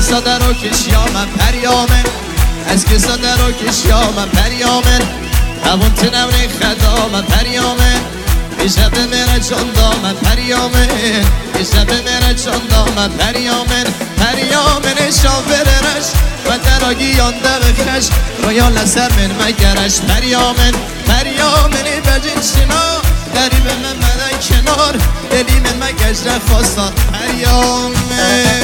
کسا در و کشیامم پریامن از کسا در و کشیامم پریامن همون تنمری خدامم پریامن بیشه به میره چندامم پریامن بیشه به میره چندامم پریامن پریامن شاوررش و دراگی یانده بخش رویان لسر من مگرش پریامن پریامنی بجین شنا دری به من مدن کنار دلی من مگش رفاستان پریامن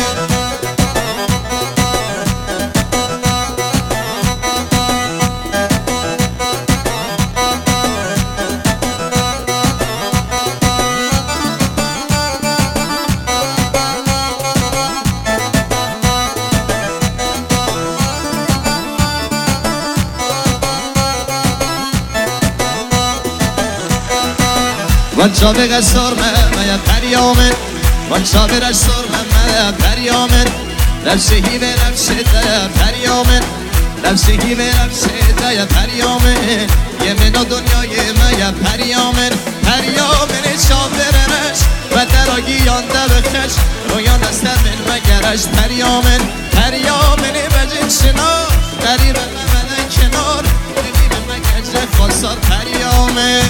وان شابق سرمه یا پریامن وان شابق سرمه یا پریامن نفسهی به نفسه یا پریامن نفسهی به نفسه یا پریامن یه منو دنیای ما یا پریامن پریامن شابرنش و دراگی یانده بخش رویان از من مگرش پریامن پریامن بجین شنا دری به من کنار دلی به مگرش خواستار پریامن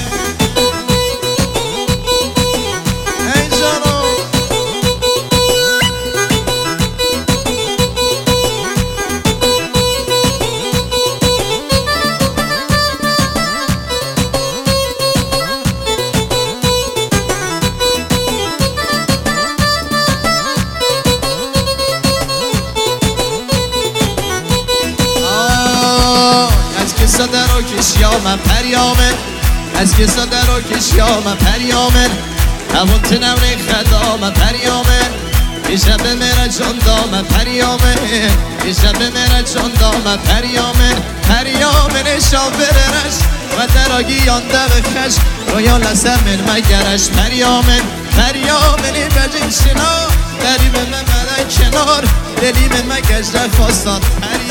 کسا در و کشیامم پریامن از کسا در و کشیامم پریامن همون تنمری خدامم پریامن بیشه به میره چندامم پریامن بیشه به میره چندامم پریامن پریامن شاوررش و دراگی یانده بخش رویان لسر من مگرش پریامن پریامنی بجین شنا دری به من مدن کنار دلی من مگش رفاستان